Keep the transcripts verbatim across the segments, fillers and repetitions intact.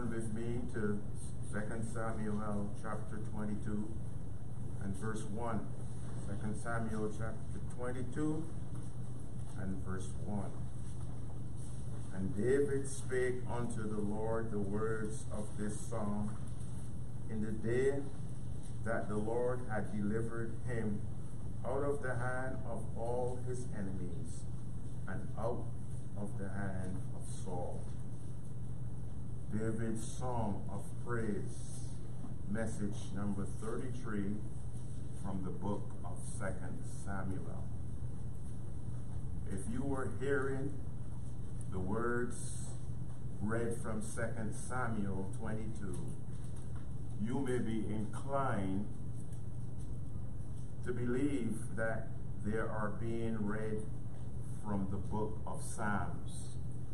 turn with me to Second Samuel chapter twenty-two and verse one. Second Samuel chapter twenty-two and verse one. And David spake unto the Lord the words of this song in the day that the Lord had delivered him out of the hand of all his enemies and out of the hand of Saul. David's song of praise, message number thirty-three from the book of Second Samuel. If you were hearing the words read from Second Samuel twenty-two, you may be inclined to believe that they are being read from the book of Psalms.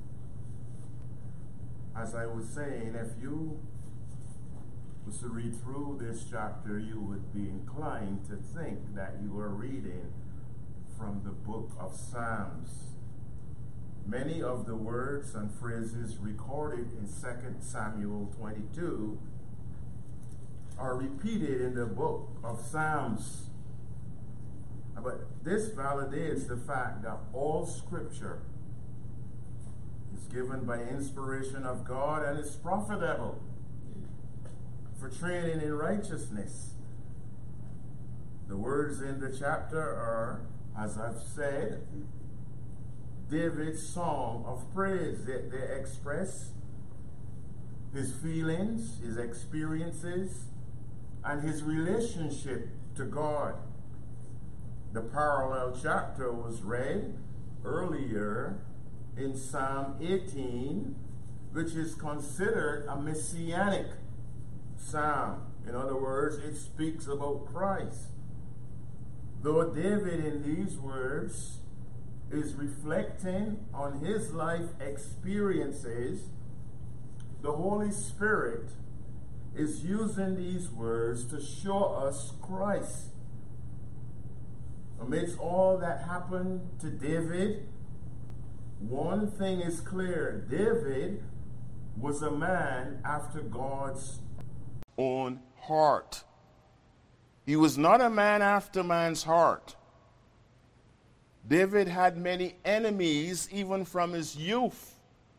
As I was saying, if you was to read through this chapter, you would be inclined to think that you are reading from the book of Psalms. Many of the words and phrases recorded in Second Samuel twenty-two are repeated in the book of Psalms. But this validates the fact that all scripture is given by inspiration of God and is profitable for training in righteousness. The words in the chapter are, as I've said, David's song of praise. They, they express his feelings, his experiences, and his relationship to God. The parallel chapter was read earlier in Psalm eighteen, which is considered a messianic psalm. In other words, it speaks about Christ. Though David in these words is reflecting on his life experiences, the Holy Spirit is using these words to show us Christ. Amidst all that happened to David, one thing is clear. David was a man after God's own heart. He was not a man after man's heart. David had many enemies even from his youth.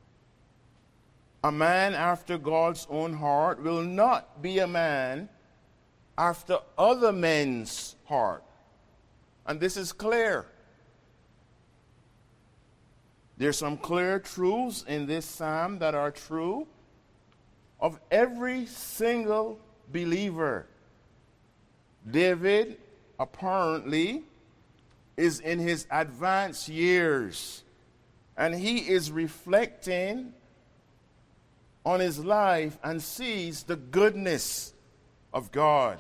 A man after God's own heart will not be a man after other men's heart. And this is clear. There's some clear truths in this psalm that are true of every single believer. David apparently is in his advanced years, and he is reflecting on his life and sees the goodness of God.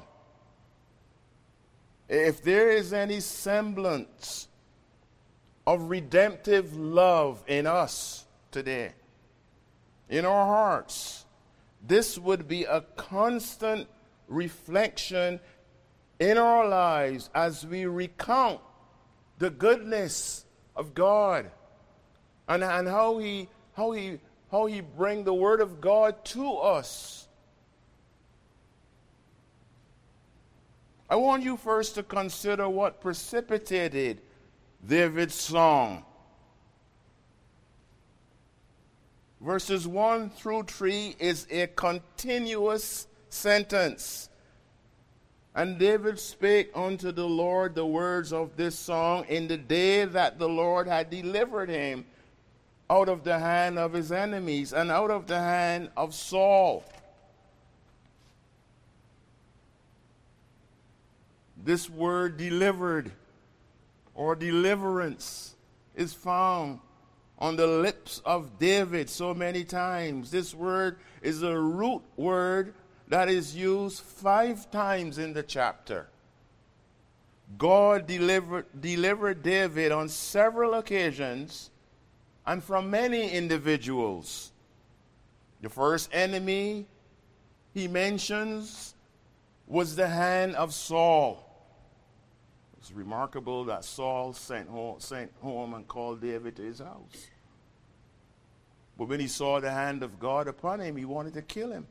If there is any semblance of redemptive love in us today, in our hearts, this would be a constant reflection in our lives as we recount the goodness of God and, and how he how he how he bring the word of God to us. I want you first to consider what precipitated David's song. Verses one through three is a continuous sentence. And David spake unto the Lord the words of this song in the day that the Lord had delivered him out of the hand of his enemies and out of the hand of Saul. This word delivered or deliverance is found on the lips of David so many times. This word is a root word that is used five times in the chapter. God delivered, delivered David on several occasions and from many individuals. The first enemy he mentions was the hand of Saul. It's remarkable that Saul sent home, sent home and called David to his house. But when he saw the hand of God upon him, he wanted to kill him.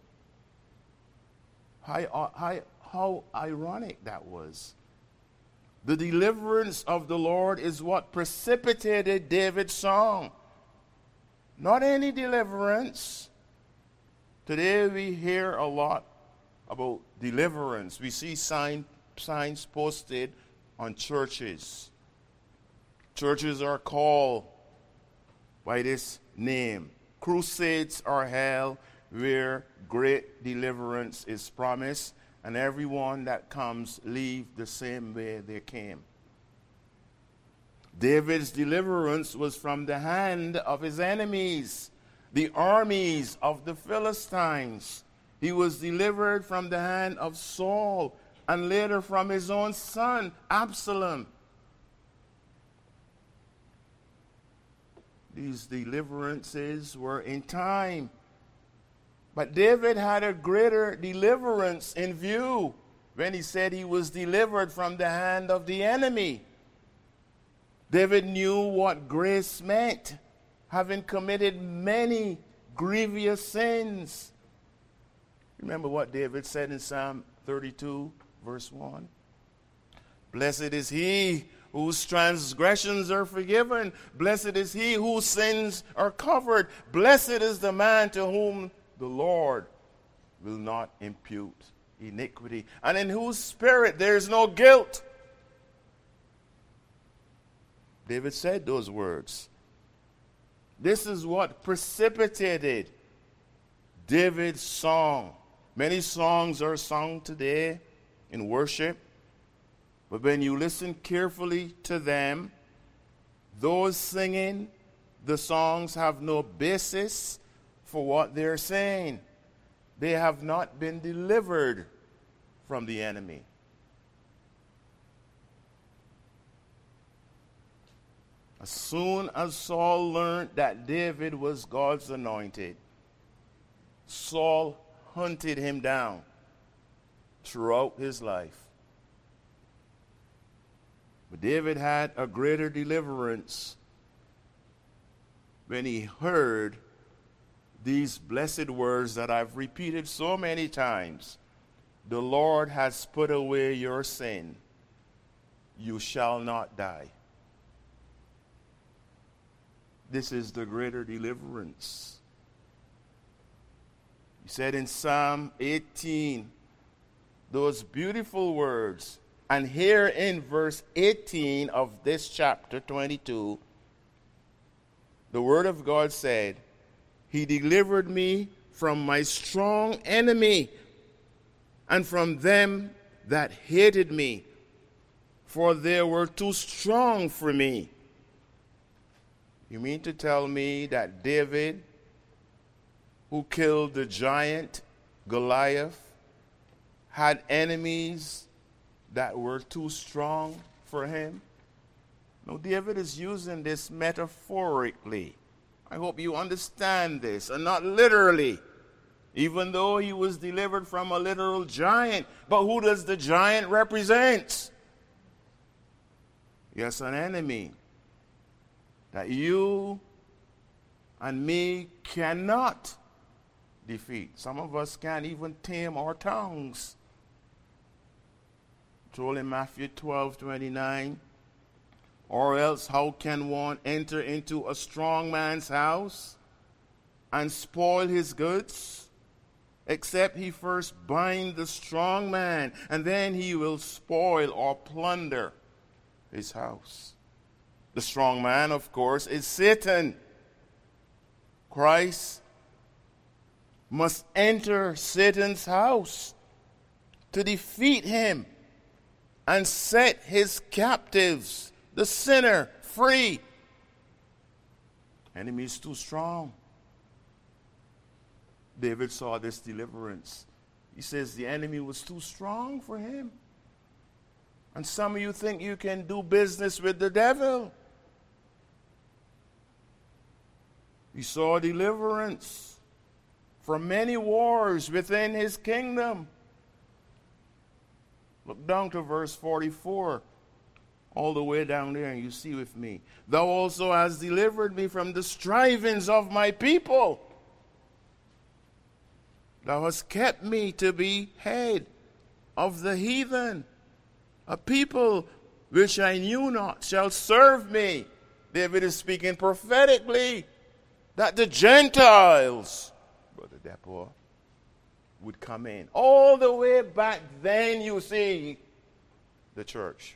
How, how, how ironic that was. The deliverance of the Lord is what precipitated David's song. Not any deliverance. Today we hear a lot about deliverance. We see sign, signs posted on churches. Churches are called by this name. Crusades are held where great deliverance is promised, and everyone that comes leave the same way they came. David's deliverance was from the hand of his enemies, the armies of the Philistines. He was delivered from the hand of Saul and later from his own son, Absalom. These deliverances were in time. But David had a greater deliverance in view when he said he was delivered from the hand of the enemy. David knew what grace meant, having committed many grievous sins. Remember what David said in Psalm thirty-two, verse one? Blessed is he whose transgressions are forgiven. Blessed is he whose sins are covered. Blessed is the man to whom the Lord will not impute iniquity, and in whose spirit there is no guilt. David said those words. This is what precipitated David's song. Many songs are sung today in worship, but when you listen carefully to them, those singing the songs have no basis for what they're saying. They have not been delivered from the enemy. As soon as Saul learned that David was God's anointed, Saul hunted him down throughout his life. But David had a greater deliverance when he heard these blessed words that I've repeated so many times. The Lord has put away your sin. You shall not die. This is the greater deliverance. He said in Psalm eighteen, those beautiful words, and here in verse eighteen of this chapter twenty-two, the word of God said, He delivered me from my strong enemy and from them that hated me, for they were too strong for me. You mean to tell me that David, who killed the giant Goliath, had enemies that were too strong for him? No, David is using this metaphorically. I hope you understand this, and not literally. Even though he was delivered from a literal giant. But who does the giant represent? Yes, an enemy that you and me cannot defeat. Some of us can't even tame our tongues. Told in Matthew twelve twenty-nine, or else how can one enter into a strong man's house and spoil his goods, except he first bind the strong man, and then he will spoil or plunder his house. The strong man, of course, is Satan. Christ must enter Satan's house to defeat him and set his captives, the sinner, free. Enemy is too strong. David saw this deliverance. He says the enemy was too strong for him. And some of you think you can do business with the devil. He saw deliverance from many wars within his kingdom. Look down to verse forty-four. all the way down there, and you see with me. Thou also hast delivered me from the strivings of my people. Thou hast kept me to be head of the heathen. A people which I knew not shall serve me. David is speaking prophetically that the Gentiles, Brother Depoe, would come in. All the way back then, you see, the church.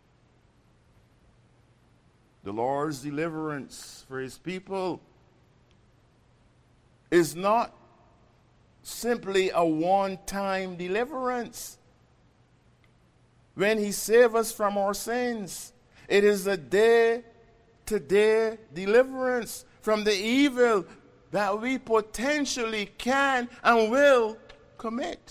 The Lord's deliverance for his people is not simply a one-time deliverance. When he saves us from our sins, it is a day-to-day deliverance from the evil that we potentially can and will commit.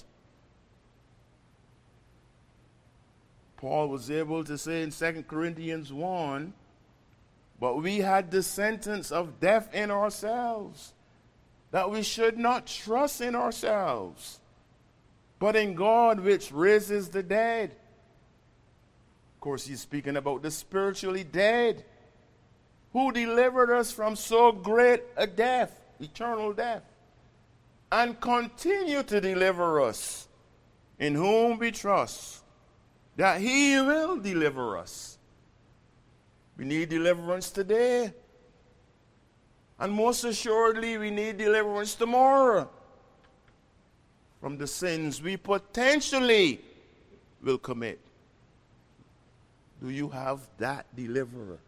Paul was able to say in Second Corinthians one, but we had the sentence of death in ourselves, that we should not trust in ourselves, but in God which raises the dead. Of course, he's speaking about the spiritually dead, who delivered us from so great a death, eternal death, and continue to deliver us, in whom we trust, that he will deliver us. We need deliverance today. And most assuredly, we need deliverance tomorrow from the sins we potentially will commit. Do you have that deliverer?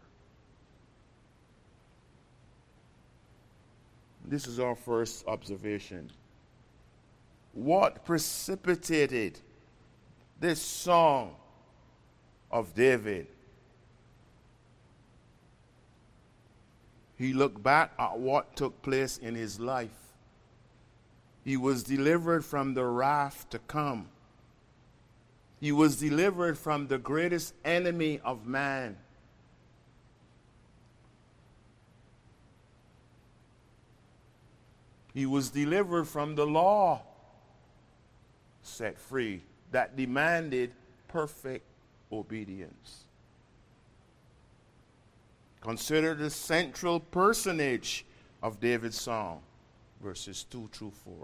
This is our first observation. What precipitated this song of David? He looked back at what took place in his life. He was delivered from the wrath to come. He was delivered from the greatest enemy of man. He was delivered from the law, set free, that demanded perfect obedience. Consider the central personage of David's song, verses two through four.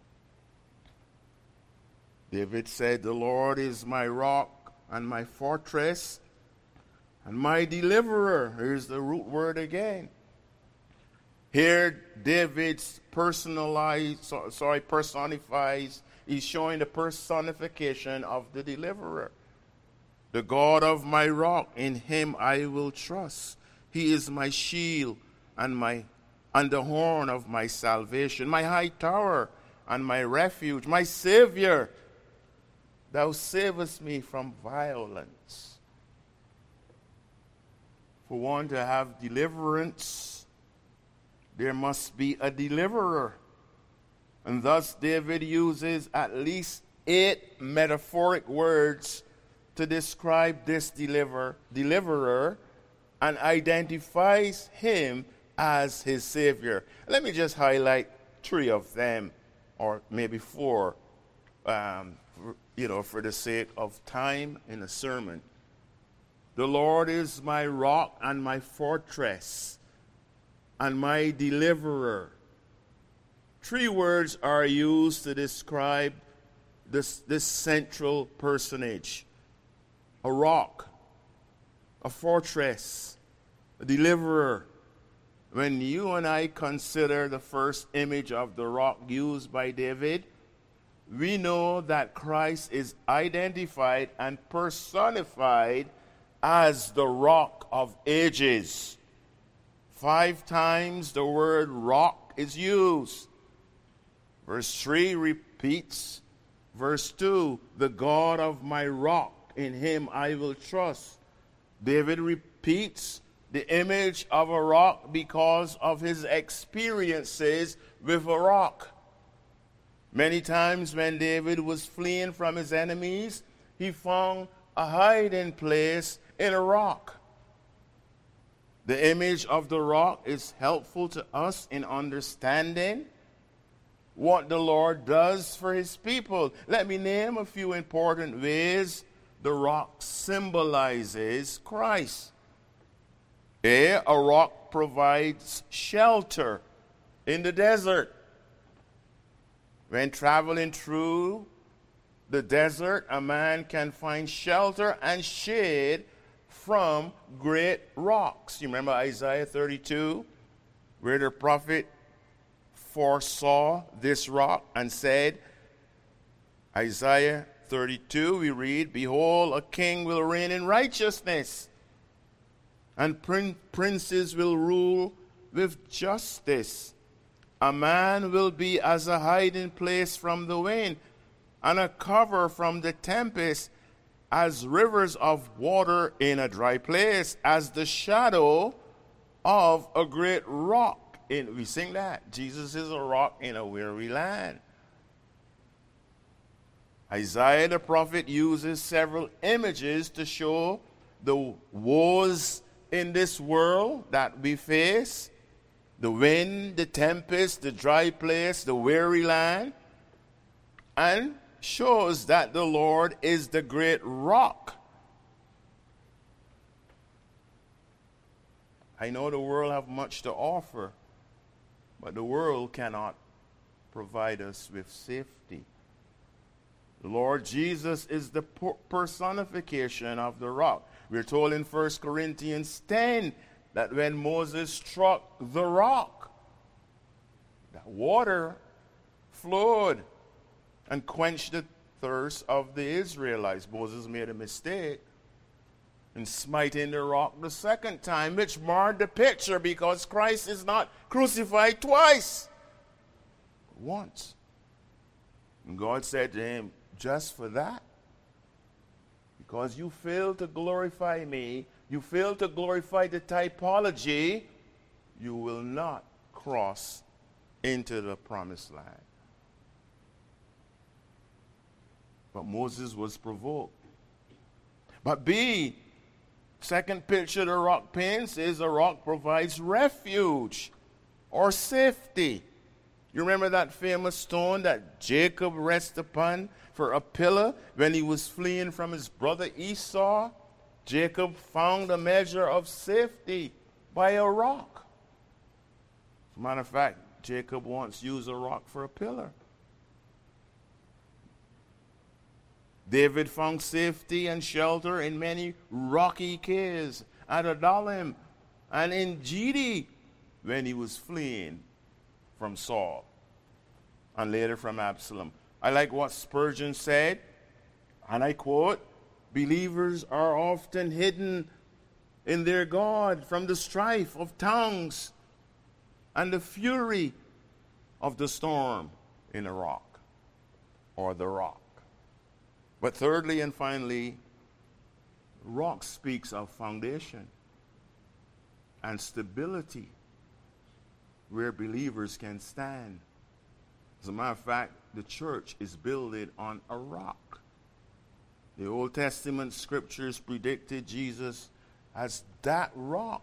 David said, the Lord is my rock and my fortress and my deliverer. Here's the root word again. Here, David's personalized, sorry, personifies, he's showing the personification of the deliverer. The God of my rock, in him I will trust. He is my shield and my and the horn of my salvation, my high tower and my refuge, my Savior. Thou savest me from violence. For one to have deliverance, there must be a deliverer. And thus David uses at least eight metaphoric words to describe this deliver, deliverer and identifies him as his Savior. Let me just highlight three of them, or maybe four, um, for, you know, for the sake of time in a sermon. The Lord is my rock and my fortress and my deliverer. Three words are used to describe this, this central personage. A rock, a fortress, a deliverer. When you and I consider the first image of the rock used by David, we know that Christ is identified and personified as the rock of ages. Five times the word rock is used. Verse three repeats verse two, the God of my rock, in him I will trust. David repeats the image of a rock because of his experiences with a rock. Many times when David was fleeing from his enemies, he found a hiding place in a rock. The image of the rock is helpful to us in understanding what the Lord does for his people. Let me name a few important ways the rock symbolizes Christ. A, a rock provides shelter in the desert. When traveling through the desert, a man can find shelter and shade from great rocks. You remember Isaiah thirty-two, where the prophet foresaw this rock and said, Isaiah thirty-two, we read, behold, a king will reign in righteousness, and prin- princes will rule with justice. A man will be as a hiding place from the wind, and a cover from the tempest, as rivers of water in a dry place, as the shadow of a great rock. In, we sing that. Jesus is a rock in a weary land. Isaiah the prophet uses several images to show the woes in this world that we face. The wind, the tempest, the dry place, the weary land. And shows that the Lord is the great rock. I know the world have much to offer, but the world cannot provide us with safety. The Lord Jesus is the personification of the rock. We're told in First Corinthians ten that when Moses struck the rock, that water flowed and quenched the thirst of the Israelites. Moses made a mistake in smiting the rock the second time, which marred the picture, because Christ is not crucified twice, once. And God said to him, just for that, because you failed to glorify me, you failed to glorify the typology, you will not cross into the promised land. But Moses was provoked. But B, second picture the rock paints is a rock provides refuge or safety. You remember that famous stone that Jacob rested upon for a pillar when he was fleeing from his brother Esau? Jacob found a measure of safety by a rock. As a matter of fact, Jacob once used a rock for a pillar. David found safety and shelter in many rocky caves at Adullam and in Gedi when he was fleeing from Saul and later from Absalom. I like what Spurgeon said, and I quote, believers are often hidden in their God from the strife of tongues and the fury of the storm in a rock or the rock. But thirdly and finally, rock speaks of foundation and stability where believers can stand. As a matter of fact, the church is built on a rock. The Old Testament scriptures predicted Jesus as that rock.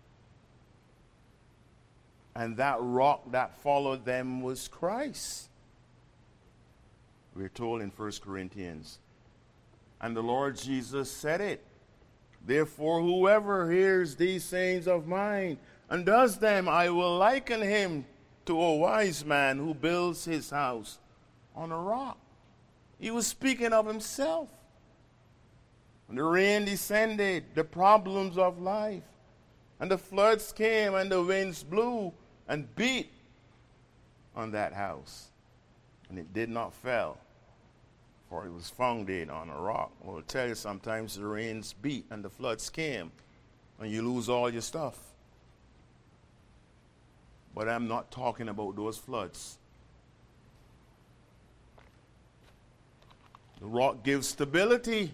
And that rock that followed them was Christ. We're told in First Corinthians. And the Lord Jesus said it. Therefore, whoever hears these sayings of mine and does them, I will liken him to a wise man who builds his house on a rock. He was speaking of himself. When the rain descended, the problems of life, and the floods came, and the winds blew and beat on that house, and it did not fall, for it was founded on a rock. Well, I'll tell you, sometimes the rains beat and the floods came, and you lose all your stuff. But I'm not talking about those floods. The rock gives stability.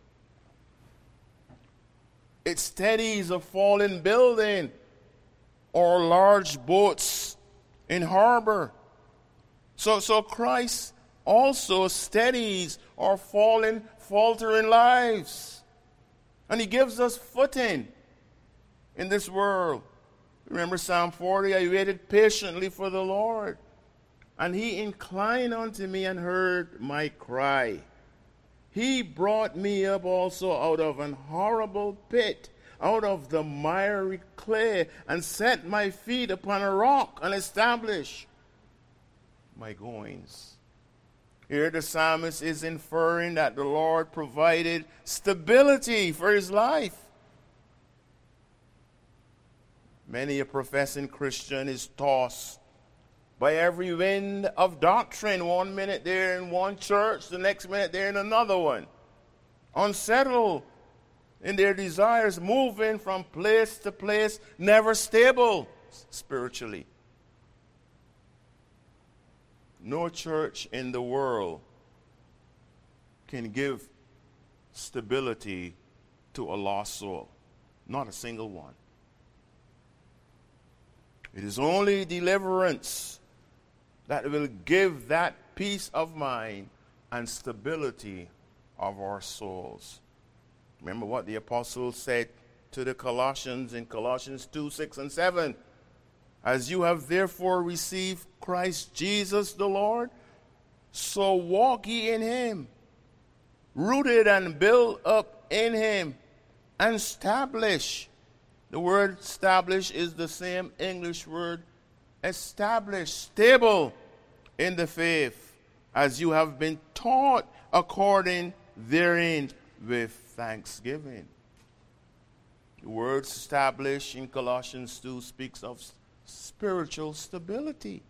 It steadies a fallen building or large boats in harbor. So, so Christ also steadies our fallen, faltering lives. And he gives us footing in this world. Remember Psalm forty, I waited patiently for the Lord, and he inclined unto me and heard my cry. He brought me up also out of an horrible pit, out of the miry clay, and set my feet upon a rock, and established my goings. Here the psalmist is inferring that the Lord provided stability for his life. Many a professing Christian is tossed by every wind of doctrine. One minute they're in one church, the next minute they're in another one. Unsettled in their desires, moving from place to place, never stable spiritually. No church in the world can give stability to a lost soul. Not a single one. It is only deliverance that will give that peace of mind and stability of our souls. Remember what the apostle said to the Colossians in Colossians two, six, and seven. As you have therefore received Christ Jesus the Lord, so walk ye in him, rooted and built up in him, and established. The word establish is the same English word established, stable in the faith, as you have been taught according therein with thanksgiving. The word establish in Colossians two speaks of spiritual stability.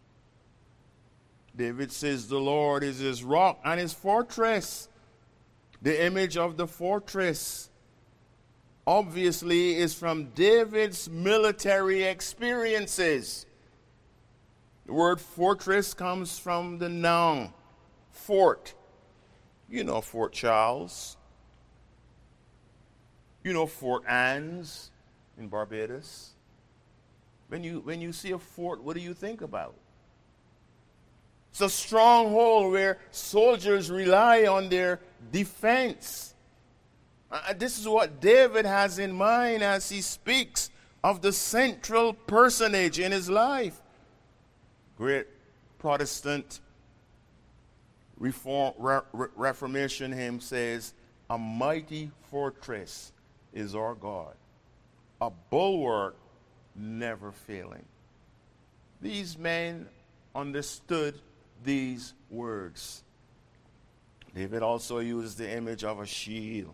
David says the Lord is his rock and his fortress. The image of the fortress obviously is from David's military experiences. The word fortress comes from the noun fort. You know Fort Charles. You know Fort Anne's in Barbados. When you, when you see a fort, what do you think about? It's a stronghold where soldiers rely on their defense. Uh, this is what David has in mind as he speaks of the central personage in his life. Great Protestant Reform, Re, Re, Reformation hymn says, a mighty fortress is our God, a bulwark never failing. These men understood these words. David also used the image of a shield,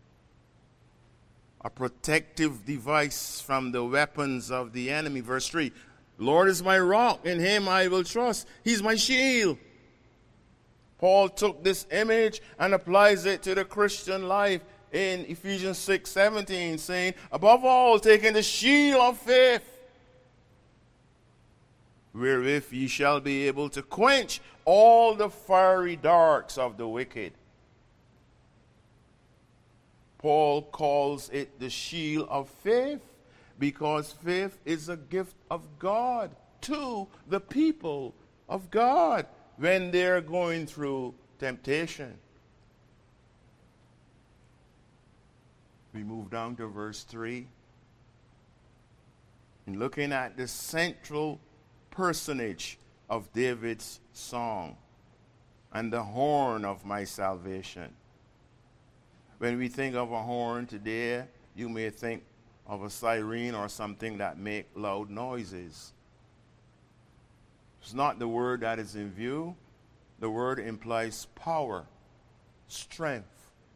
a protective device from the weapons of the enemy. Verse three, Lord is my rock, in him I will trust. He's my shield. Paul took this image and applies it to the Christian life in Ephesians six seventeen, saying, above all, taking the shield of faith, wherewith ye shall be able to quench all the fiery darts of the wicked. Paul calls it the shield of faith because faith is a gift of God to the people of God when they're going through temptation. We move down to verse three. In looking at the central personage of David's song and the horn of my salvation. When we think of a horn today, you may think of a siren or something that make loud noises. It's not the word that is in view. The word implies power, strength.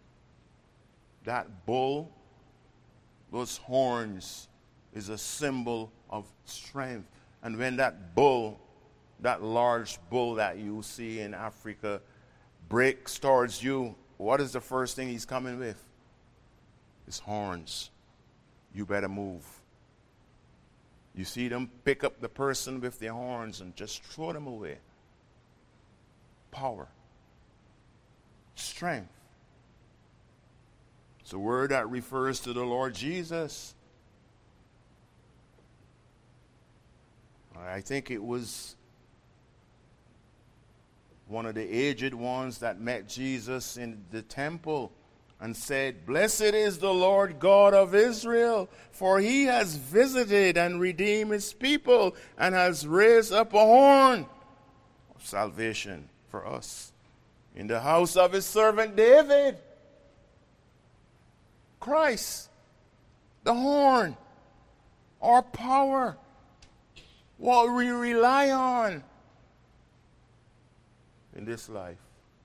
That bull, those horns, is a symbol of strength. And when that bull, that large bull that you see in Africa, breaks towards you, what is the first thing he's coming with? His horns. You better move. You see them pick up the person with their horns and just throw them away. Power. Strength. It's a word that refers to the Lord Jesus. I think it was one of the aged ones that met Jesus in the temple and said, blessed is the Lord God of Israel, for he has visited and redeemed his people and has raised up a horn of salvation for us in the house of his servant David. Christ, the horn, our power, what we rely on in this life.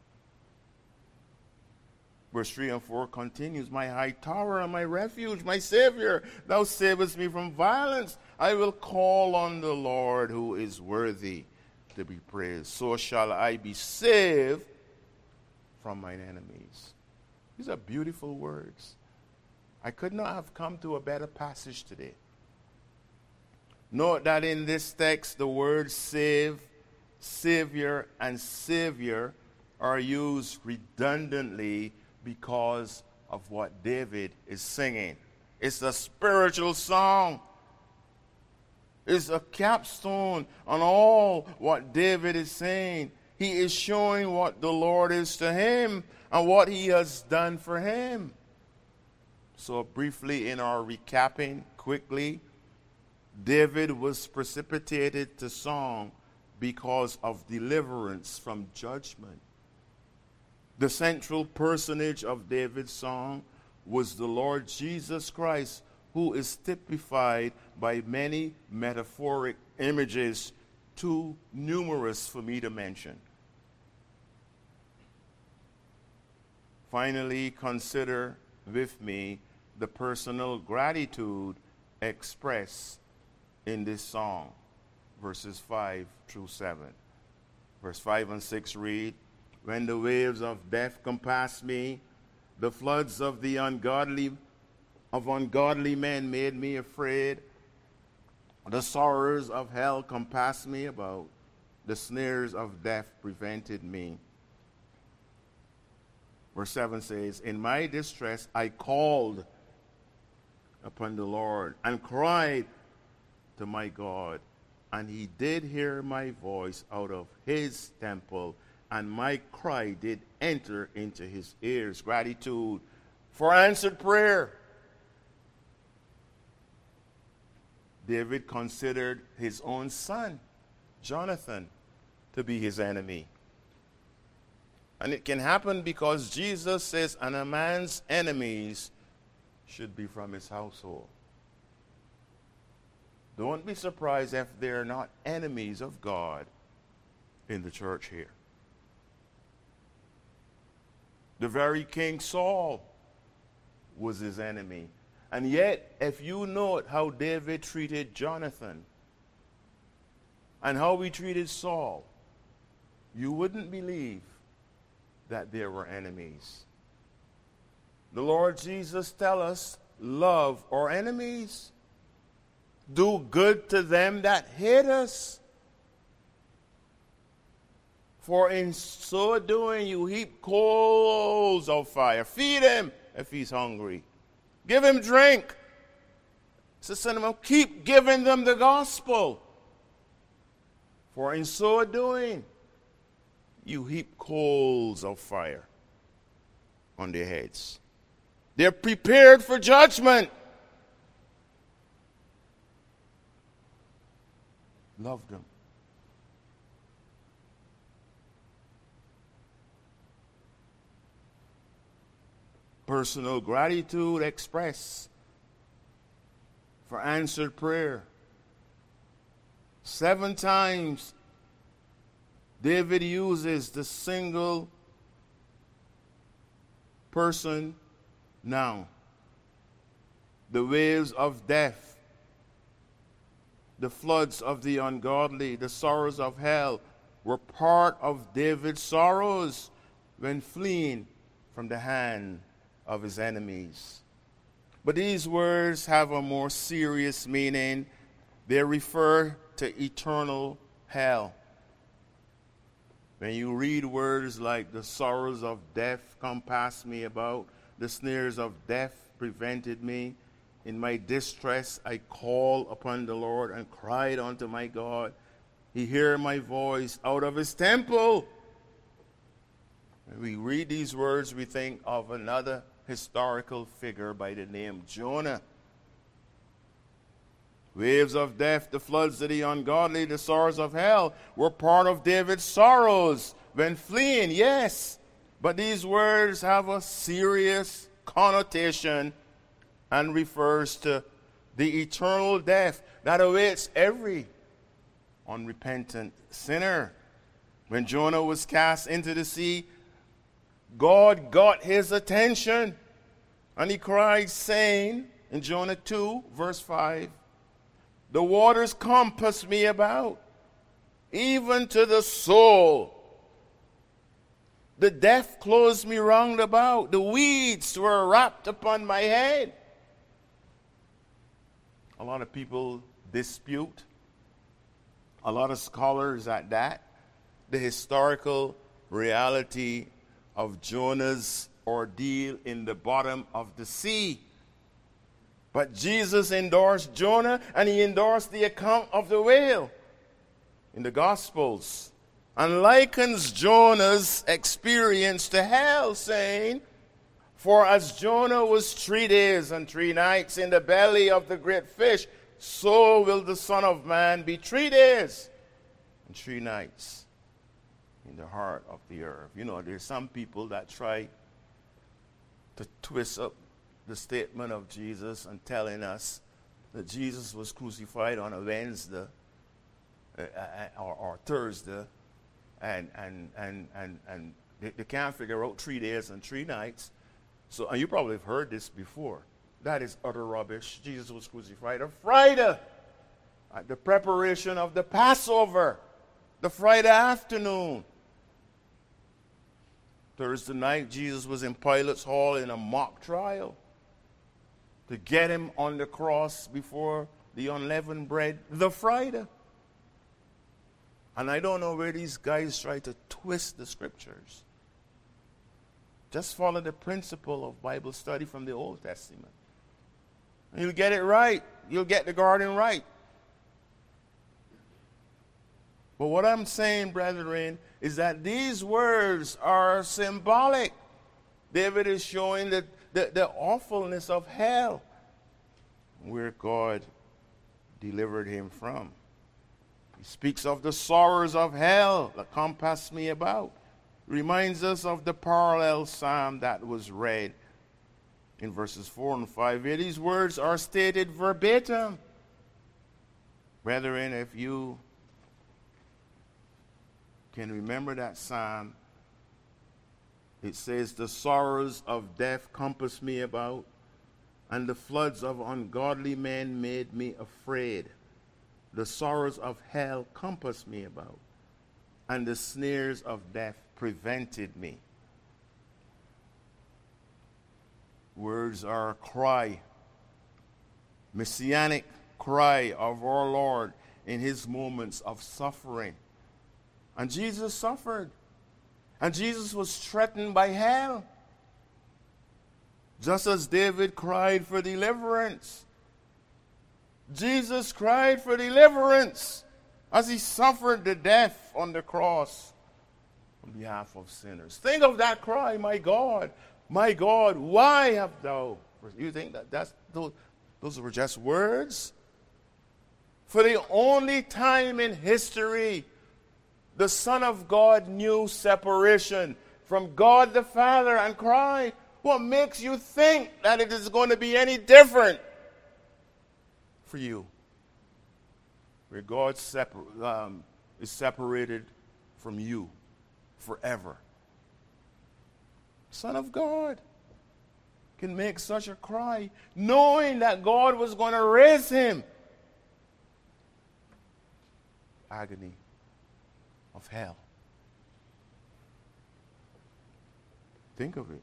Verse three and four continues, my high tower and my refuge, my Savior, thou savest me from violence. I will call on the Lord who is worthy to be praised. So shall I be saved from mine enemies. These are beautiful words. I could not have come to a better passage today. Note that in this text, the words save, Savior, and Savior are used redundantly because of what David is singing. It's a spiritual song. It's a capstone on all what David is saying. He is showing what the Lord is to him and what he has done for him. So briefly in our recapping, quickly, David was precipitated to song because of deliverance from judgment. The central personage of David's song was the Lord Jesus Christ, who is typified by many metaphoric images, too numerous for me to mention. Finally, consider with me the personal gratitude expressed in this song, verses five through seven. Verse five and six read, when the waves of death compassed me, the floods of the ungodly of ungodly men made me afraid. The sorrows of hell compassed me about. The snares of death prevented me. Verse seven says, in my distress I called upon the Lord and cried to my God, and he did hear my voice out of his temple, and my cry did enter into his ears. Gratitude for answered prayer. David considered his own son, Jonathan, to be his enemy. And it can happen because Jesus says, and a man's enemies should be from his household. Don't be surprised if they're not enemies of God in the church here. The very King Saul was his enemy. And yet, if you note how David treated Jonathan and how he treated Saul, you wouldn't believe that there were enemies. The Lord Jesus tells us, love our enemies. Do good to them that hate us. For in so doing you heap coals of fire. Feed him if he's hungry. Give him drink. So keep giving them the gospel. For in so doing you heap coals of fire on their heads. They're prepared for judgment. Love them. Personal gratitude expressed for answered prayer. Seven times David uses the single person noun. The waves of death, the floods of the ungodly, the sorrows of hell were part of David's sorrows when fleeing from the hand of his enemies. But these words have a more serious meaning. They refer to eternal hell. When you read words like the sorrows of death compassed me about, the snares of death prevented me, in my distress I called upon the Lord and cried unto my God. He heard my voice out of his temple. When we read these words, we think of another historical figure by the name Jonah. Waves of death, the floods of the ungodly, the sorrows of hell were part of David's sorrows when fleeing, yes, But these words have a serious connotation and refers to the eternal death that awaits every unrepentant sinner. When Jonah was cast into the sea, God got his attention, and he cried, saying in Jonah two, verse five, "The waters compass me about, even to the soul. The death closed me round about. The weeds were wrapped upon my head." A lot of people dispute, a lot of scholars at that, the historical reality of Jonah's ordeal in the bottom of the sea. But Jesus endorsed Jonah, and he endorsed the account of the whale in the Gospels, and likens Jonah's experience to hell, saying, "For as Jonah was three days and three nights in the belly of the great fish, so will the Son of Man be three days and three nights in the heart of the earth." You know, there's some people that try to twist up the statement of Jesus and telling us that Jesus was crucified on a Wednesday uh, or, or Thursday, and and and and and they, they can't figure out three days and three nights. So, and you probably have heard this before. That is utter rubbish. Jesus was crucified on Friday, at the preparation of the Passover, the Friday afternoon. Thursday night, Jesus was in Pilate's hall in a mock trial to get him on the cross before the unleavened bread the Friday. And I don't know where these guys try to twist the scriptures. Just follow the principle of Bible study from the Old Testament. You'll get it right. You'll get the garden right. But what I'm saying, brethren, is that these words are symbolic. David is showing the, the, the awfulness of hell, where God delivered him from. He speaks of the sorrows of hell that compass me about. Reminds us of the parallel psalm that was read in verses four and five. Here these words are stated verbatim. Brethren, if you can remember that psalm, it says, "The sorrows of death compass me about, and the floods of ungodly men made me afraid. The sorrows of hell compassed me about, and the snares of death prevented me." Words are a cry, messianic cry of our Lord in his moments of suffering. And Jesus suffered. And Jesus was threatened by hell. Just as David cried for deliverance, Jesus cried for deliverance as he suffered the death on the cross on behalf of sinners. Think of that cry, "My God, my God, why have thou..." You think that that's, those, those were just words? For the only time in history the Son of God knew separation from God the Father and cried. What makes you think that it is going to be any different for you, where God separ- um, is separated from you forever? Son of God can make such a cry, knowing that God was going to raise him. Agony of hell. Think of it.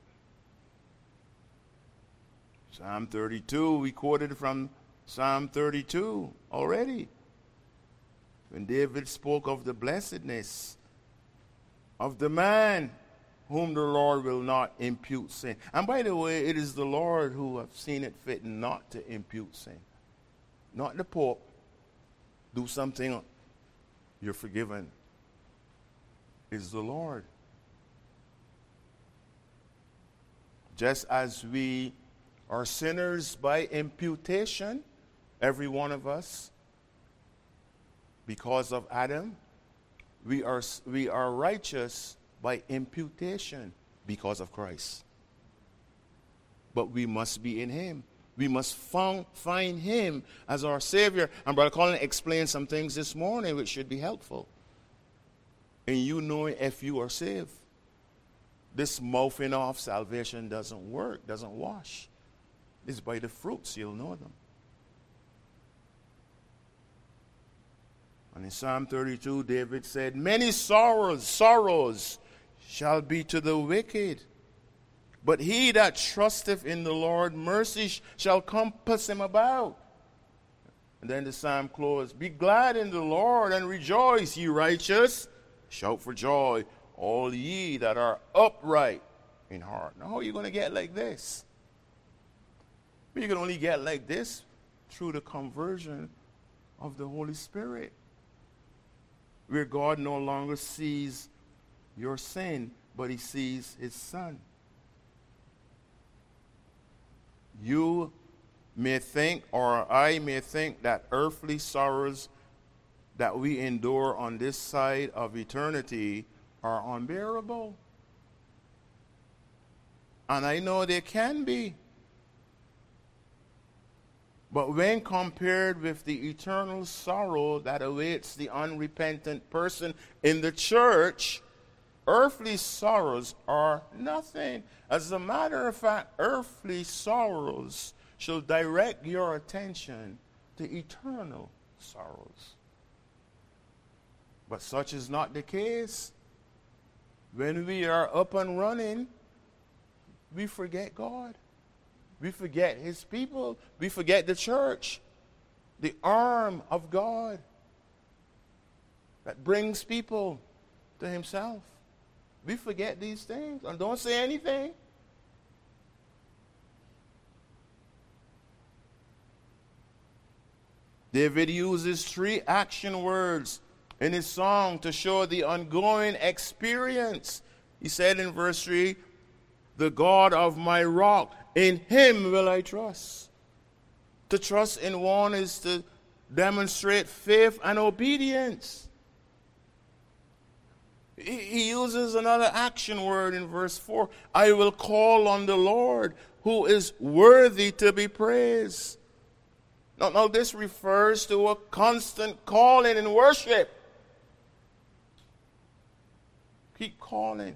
Psalm thirty-two, we quoted from Psalm thirty-two already, when David spoke of the blessedness of the man whom the Lord will not impute sin. And by the way, it is the Lord who have seen it fit not to impute sin. Not the Pope. Do something, you're forgiven. It's the Lord. Just as we are sinners by imputation, every one of us, because of Adam, we are we are righteous by imputation because of Christ. But we must be in him. We must found, find him as our Savior. And Brother Colin explained some things this morning which should be helpful. And you knowing if you are saved. This mouthing off salvation doesn't work, doesn't wash. It's by the fruits you'll know them. And in Psalm thirty-two, David said, many sorrows, sorrows shall be to the wicked. But he that trusteth in the Lord, mercy shall compass him about. And then the psalm closed, be glad in the Lord and rejoice, ye righteous. Shout for joy, all ye that are upright in heart. Now, how are you going to get like this? You can only get like this through the conversion of the Holy Spirit, where God no longer sees your sin, but he sees his Son. You may think, or I may think, that earthly sorrows that we endure on this side of eternity are unbearable. And I know they can be. But when compared with the eternal sorrow that awaits the unrepentant person in the church, earthly sorrows are nothing. As a matter of fact, earthly sorrows shall direct your attention to eternal sorrows. But such is not the case. When we are up and running, we forget God. We forget his people. We forget the church, the arm of God that brings people to himself. We forget these things and don't say anything. David uses three action words in his song to show the ongoing experience. He said in verse three, the God of my rock, in him will I trust. To trust in one is to demonstrate faith and obedience. He uses another action word in verse four. I will call on the Lord who is worthy to be praised. Now, now this refers to a constant calling in worship. Keep calling.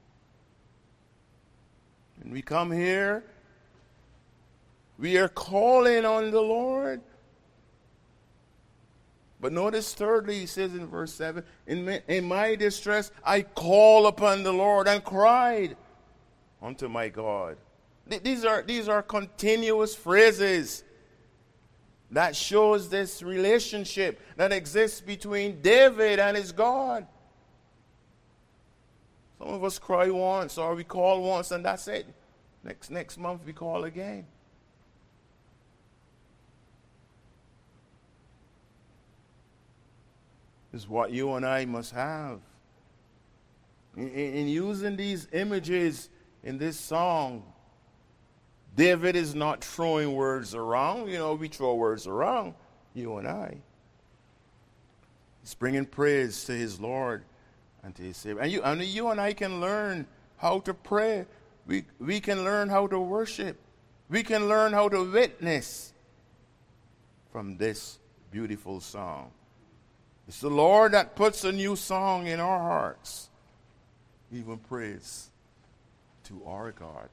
When we come here, we are calling on the Lord. But notice thirdly, he says in verse seven, in my, in my distress, I call upon the Lord and cried unto my God. These are, these are continuous phrases that shows this relationship that exists between David and his God. Some of us cry once or we call once and that's it. Next, next month we call again. Is what you and I must have. In, in using these images in this song, David is not throwing words around. You know, we throw words around, you and I. He's bringing praise to his Lord and to his Savior. And you, and you and I can learn how to pray. We, we can learn how to worship. We can learn how to witness from this beautiful song. It's the Lord that puts a new song in our hearts. Even praise to our God.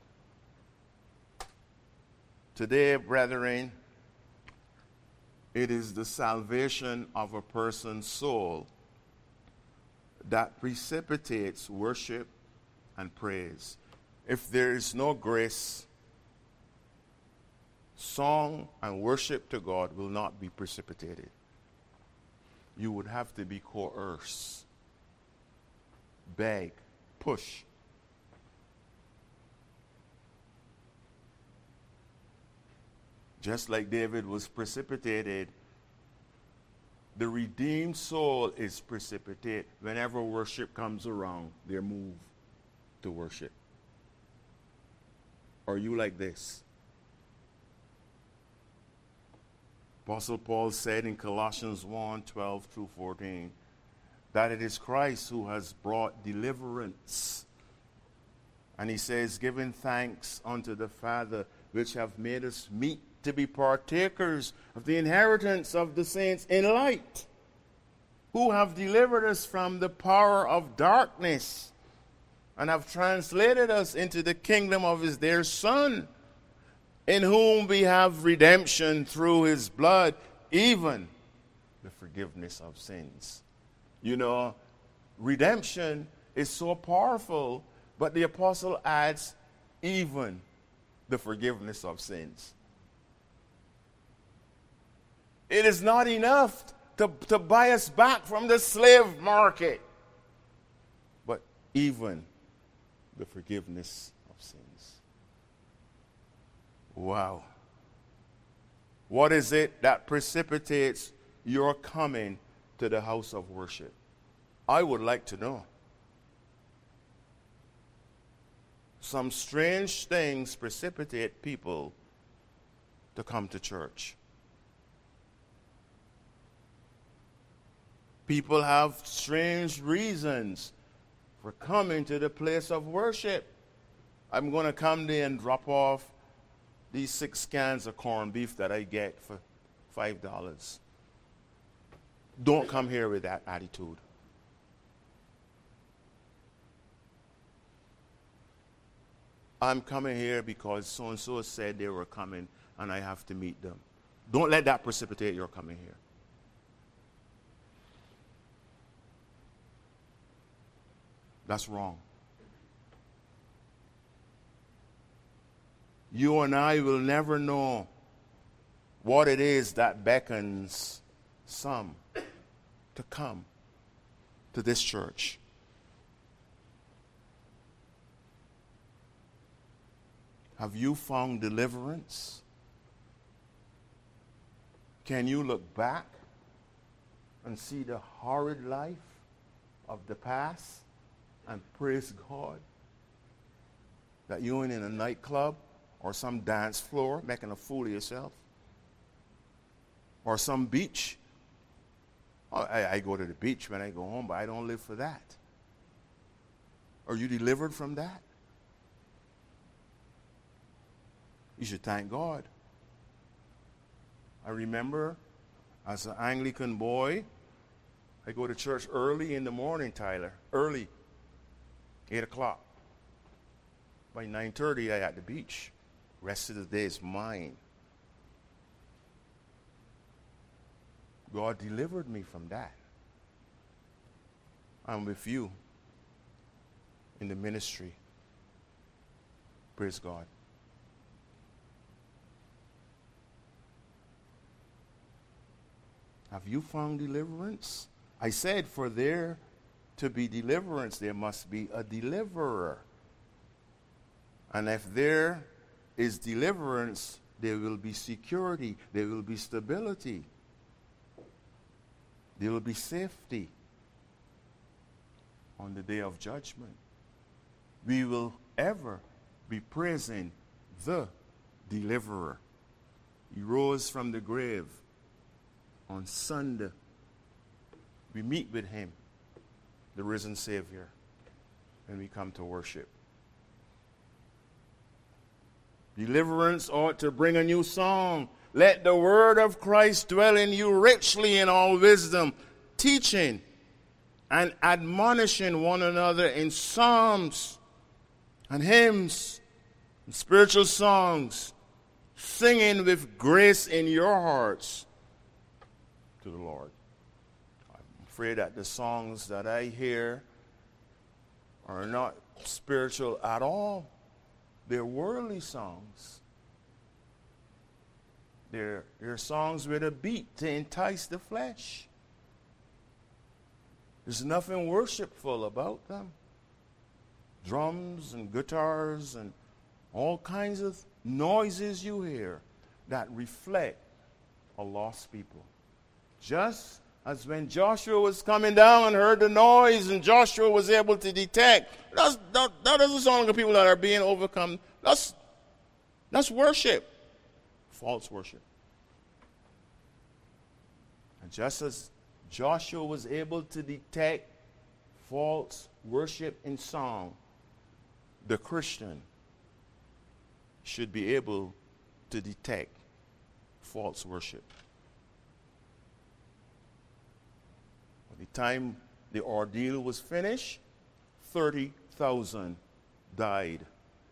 Today, brethren, it is the salvation of a person's soul that precipitates worship and praise. If there is no grace, song and worship to God will not be precipitated. You would have to be coerced, beg, push. Just like David was precipitated, the redeemed soul is precipitated. Whenever worship comes around, they're moved to worship. Are you like this? Apostle Paul said in Colossians one, twelve through fourteen, that it is Christ who has brought deliverance And he says, giving thanks unto the Father, which have made us meet to be partakers of the inheritance of the saints in light, who have delivered us from the power of darkness and have translated us into the kingdom of his dear Son, in whom we have redemption through his blood, even the forgiveness of sins. You know, redemption is so powerful, but the apostle adds, even the forgiveness of sins. It is not enough to, to buy us back from the slave market, but even the forgiveness of sins. Wow. What is it that precipitates your coming to the house of worship? I would like to know. Some strange things precipitate people to come to church. People have strange reasons for coming to the place of worship. I'm going to come there and drop off these six cans of corned beef that I get for five dollars. Don't come here with that attitude. I'm coming here because so-and-so said they were coming and I have to meet them. Don't let that precipitate your coming here. That's wrong. You and I will never know what it is that beckons some to come to this church. Have you found deliverance? Can you look back and see the horrid life of the past and praise God that you ain't in a nightclub or some dance floor making a fool of yourself or some beach? Oh, I, I go to the beach when I go home, but I don't live for that. Are you delivered from that? You should thank God. I remember as an Anglican boy, I go to church early in the morning, Tyler. Early. eight o'clock. By nine thirty, I at the beach. Rest of the day is mine. God delivered me from that. I'm with you in the ministry. Praise God. Have you found deliverance? I said, for there to be deliverance, there must be a deliverer. And if there is deliverance, there will be security, there will be stability, there will be safety on the day of judgment. We will ever be praising the deliverer. He rose from the grave. On Sunday, we meet with him, the risen Savior, and we come to worship. Deliverance ought to bring a new song. Let the word of Christ dwell in you richly in all wisdom, teaching and admonishing one another in psalms and hymns and spiritual songs, singing with grace in your hearts to the Lord. I'm afraid that the songs that I hear are not spiritual at all. They're worldly songs. They're, they're songs with a beat to entice the flesh. There's nothing worshipful about them. Drums and guitars and all kinds of noises you hear that reflect a lost people. Just as when Joshua was coming down and heard the noise and Joshua was able to detect, that's, that, that doesn't sound like people that are being overcome. That's, that's worship. False worship. And just as Joshua was able to detect false worship in song, the Christian should be able to detect false worship. By the time the ordeal was finished, thirty thousand died.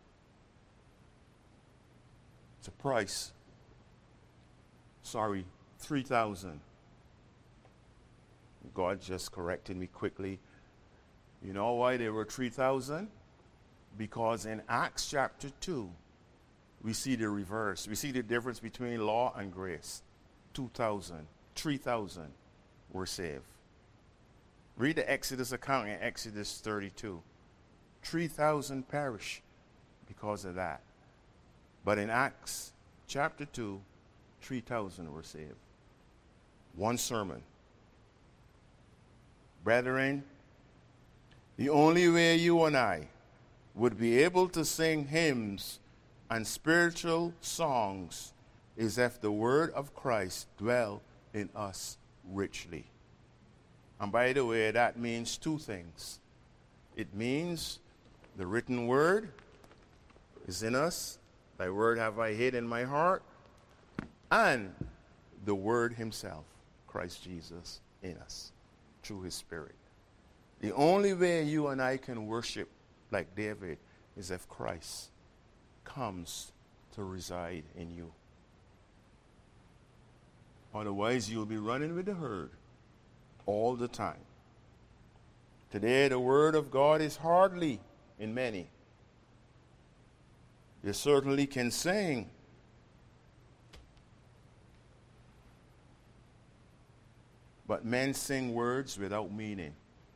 It's a price. Sorry, three thousand. God just corrected me quickly. You know why there were three thousand? Because in Acts chapter two, we see the reverse. We see the difference between law and grace. two thousand, three thousand were saved. Read the Exodus account in Exodus thirty-two. three thousand perished because of that. But in Acts chapter two, three thousand were saved. One sermon. Brethren, the only way you and I would be able to sing hymns and spiritual songs is if the word of Christ dwell in us richly. And by the way, that means two things. It means the written word is in us. Thy word have I hid in my heart. And the word himself, Christ Jesus, in us through his Spirit. The only way you and I can worship like David is if Christ comes to reside in you. Otherwise, you'll be running with the herd all the time. Today, the word of God is hardly in many. You certainly can sing, but men sing words without meaning.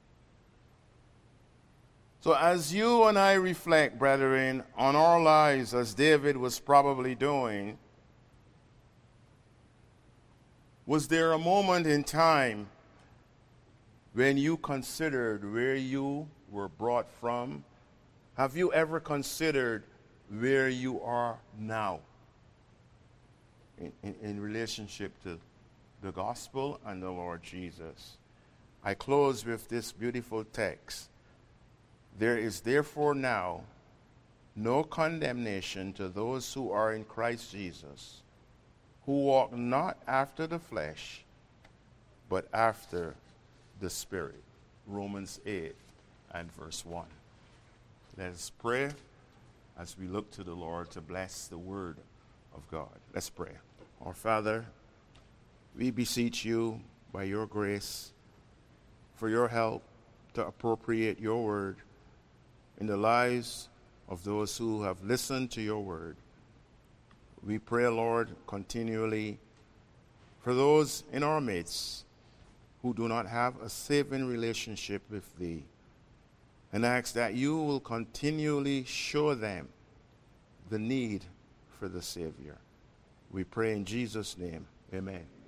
So as you and I reflect, brethren, on our lives as David was probably doing, was there a moment in time when you considered where you were brought from? Have you ever considered where you are now in, in, in relationship to the gospel and the Lord Jesus? I close with this beautiful text. There is therefore now no condemnation to those who are in Christ Jesus, who walk not after the flesh, but after the Spirit. Romans eight and verse one. Let us pray as we look to the Lord to bless the word of God. Let's pray. Our Father, we beseech you by your grace for your help to appropriate your word in the lives of those who have listened to your word. We pray, Lord, continually for those in our midst who do not have a saving relationship with thee, and ask that you will continually show them the need for the Savior. We pray in Jesus' name. Amen.